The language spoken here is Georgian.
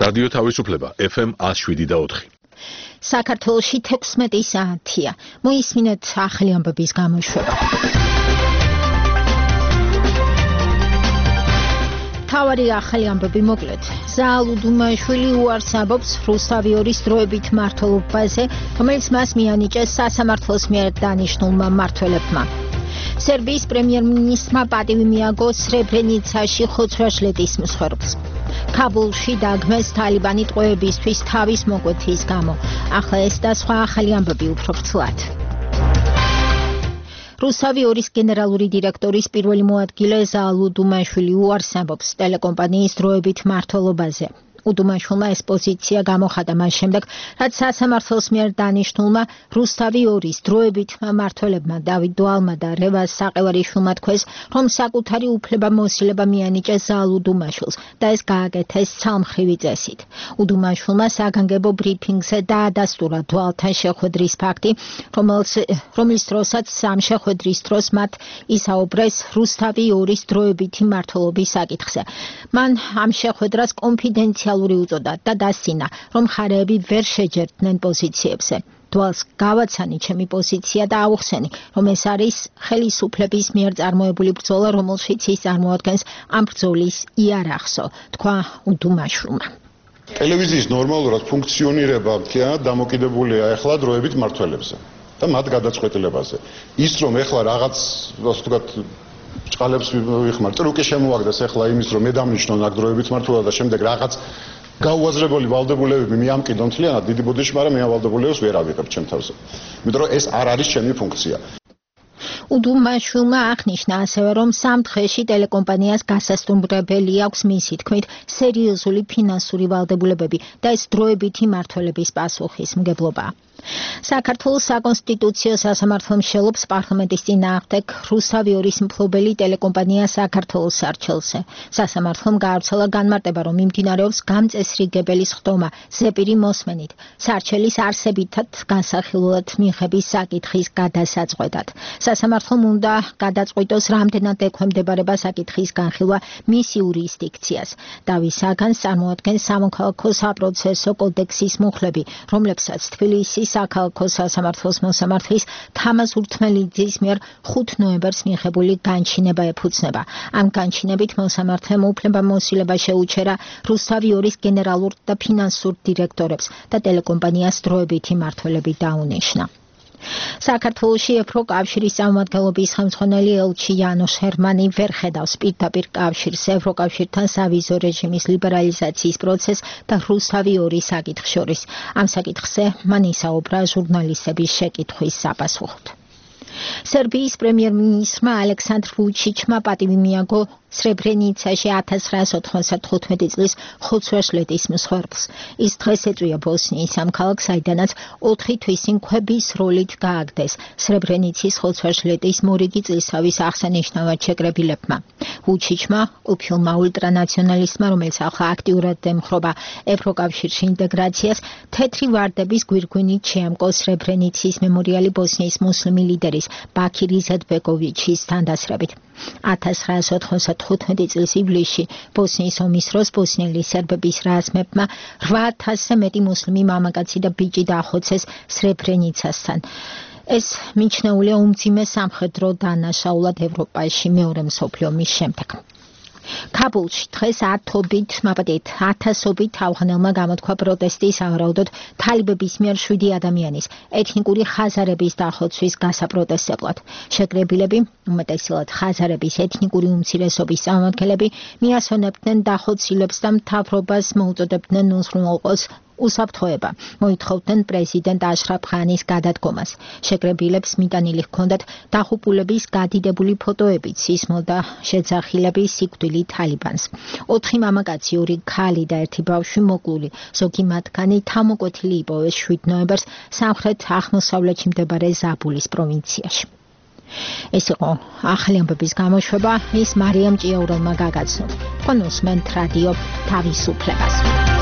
რადიო თავისუფლება FM 107.4. საქართველოში 16 საათია. მოისმინეთ ახალი ამბების გამოშვება. თავარი ახალი ამბები მოკლედ. ზაალ უდუმაშვილი უარს ამბობს რუსთავიორის დროებით მმართველობაზე, რომელიც მას მიანიჭეს სასამართლოს მიერ დანიშნულმა მმართველებმა. სერბიის პრემიერ-მინისტრმა პატივი მიაგო სრებრენიცაში ხოცვა-ჟლეტის მსხვერპლს. ქაბულში დაგმეს თალიბანი ტყვეებისთვის თავის მოკვეთის გამო. ახლა ეს და სხვა ახალი ამბები უფრო ვრცლად. რუსთავიორის გენერალური დირექტორის პირველი მოადგილე ზაალ უდუმაშვილი უარს ამბობს ტელეკომპანიის დროებით მმართველობაზე. უდუმაშვილმა ეს პოზიცია გამოხატა მას შემდეგ, რაც სასამართლოს მიერ დანიშნულმა რუსთავიორის დროებით მმართველებმა დავით დვალმა და რევაზ საყევარიშვილმა თქვეს, რომ საკუთარი უფლება-მოსილება მიანიჭეს ზაალ უდუმაშვილს და ეს გააკეთეს ცალმხრივი წესით. უდუმაშვილმა საგანგებო ბრიფინგზე დაადასტურა დვალთან შეხვედრის ფაქტი, რომლის დროსაც ამ შეხვედრის დროს მათ ისაუბრეს რუსთავიორის დროებითი მმართველობის საკითხზე. მან ამ შეხვედრას კონფიდენციალური უწოდა და დასცინა, რომ მხარეები ვერ შეჯერდნენ პოზიციებზე. დვალს გავაცანი ჩემი პოზიცია და აუხსენი, რომ ეს არის ხელისუფლების მიერ წარმოებული ბრძოლა, რომელშიც ის წარმოადგენს ამ ბრძოლის იარაღსო, თქვა უდუმაშვილმა. ტელევიზიის ნორმალურად ფუნქციონირება დამოკიდებულია ახლა დროებით მმართველებზე და მათ გადაწყვეტილებაზე. ის რომ ახლა რაღაც, ასე ვთქვათ, ჭყალებს ვიხმარ, ტრუკი შემოაგდეს ახლა იმის, რომ მე დამნიშნო ნაგდროებით მმართველობა და შემდეგ რაღაც გაუაზრებელი ვალდებულებები მიამკიდონ თლიანად დიდი ბოდიში, მაგრამ მე ავალდებულებას ვერ ავიღებ ჩემ თავზე. იმიტომ რომ ეს არ არის ჩემი ფუნქცია. უდუმაშვილმა აღნიშნა ასევე, რომ სამ დღეში ტელეკომპანიას გასასტუმრებელი აქვს მისი თქმით სერიოზული ფინანსური ვალდებულებები და ეს დროებითი მმართველების პასუხისმგებლობა. საქართველოს საკონსტიტუციო სასამართლო მსჯელობს პარლამენტის წინააღმდეგ რუსთავიორის მფლობელი ტელეკომპანია საქართველოს სარჩელზე. სასამართლომ გაავრცელა განმარტება, რომ მიმდინარეობს გამწესრიგებელი სხდომა ზეპირი მოსმენით, სარჩელის არსებითად განსახილველად მიღების საკითხის გადასაწყვეტად. სასამართლომ უნდა გადაწყვიტოს, რამდენად ექვემდებარება საკითხის განხილვა მის იურისდიქციას. დავის საგანს წარმოადგენს სამოქალაქო საპროცესო კოდექსის მუხლები, რომლებსაც თბილისის საქალაქო სასამართლოს მოსამართლის თამაზ ურთმელიძის მიერ 5 ნოემბერს მიღებული განჩინება ეფუძნება. ამ განჩინებით მოსამართლემ უფლება-მოსილება შეუჩერა რუსთავიორის გენერალურ და ფინანსურ დირექტორებს და ტელეკომპანიას დროებითი მმართველები დაუნიშნა. საქართველოში ევროკავშირის წარმომადგენლობის ხელმძღვანელი ელჩი იანოშ ჰერმანი ვერ ხედავს პირდაპირ კავშირს ევროკავშირთან სავიზო რეჟიმის ლიბერალიზაციის პროცესს და რუსთავიორის საკითხს შორის. ამ საკითხზე მან ისაუბრა ჟურნალისტების შეკითხვის საპასუხოდ. სერბიის პრემიერ-მინისტრმა ალექსანდრ ვუჩიჩმა პატივი მიაგო სრებრენიცაში 1995 წლის ხოცვა-ჟლეტის მსხვერპლს. ის დღეს ეწვია ბოსნიის ამ ქალაქს, საიდანაც 4 თვის წინ ქვების როლით გააგდეს სრებრენიცის ხოცვა-ჟლეტის მორიგი წლისავის აღსანიშნავად შეკრებილებმა. ვუჩიჩმა, ყოფილმა ულტრანაციონალისტმა, რომელიც ახლა აქტიურად ემხრობა ევროკავშირში ინტეგრაციას, თეთრი ვარდების გვირგვინით შეამკო სრებრენიცის მემორიალი ბოსნიის მუსლიმი ლიდერის ბაქირ იზეტბეკოვიჩის თანდასრებით. 1995 წლის ივლისში ბოსნიის ომის დროს ბოსნიელი სერბების რაზმებმა 8000-ზე მეტი მუსლიმი მამაკაცი და ბიჭი დაახოცეს სრებრენიცასთან. ეს მიჩნეულია უმძიმე სამხედრო დანაშაულად ევროპაში მეორე მსოფლიო ომის შემდეგ. ქაბულში დღეს ათასობით ავღანელმა გამოთქვა პროტესტი სავარაუდოდ თალიბების მიერ 7 ადამიანის ეთნიკური ხაზარების დახოცვის გასაპროტესტებლად. შეკრებილები, უმეტესად ხაზარების ეთნიკური უმცირესობის წარმომადგენლები, მიასვენებდნენ დახოცილებს და მთავრობას მოუწოდებდნენ უზრუნველყოს უსაფრთხოება. მოითხოვდნენ პრეზიდენტ აშრაფ ღანის გადადგომას. შეკრებილებს მიტანილი ჰქონდათ დაღუპულების გადიდებული ფოტოებით, სისმო და შეძახილების სიკვდილი თალიბანს. 4 მამაკაცი, 2 ქალი და 1 ბავშვი მოკლული. ზოგი მათგანი თავმოკვეთილი იპოვეს 7 ნოემბერს სამხრეთ აღმოსავლეთში მდებარე ზაბულის პროვინციაში. ეს იყო ახალი ამბების გამოშვება, ის მარიამ ჭიაურელმა გაგაცნო. კონუსმენთ რადიო თავისუფლებას.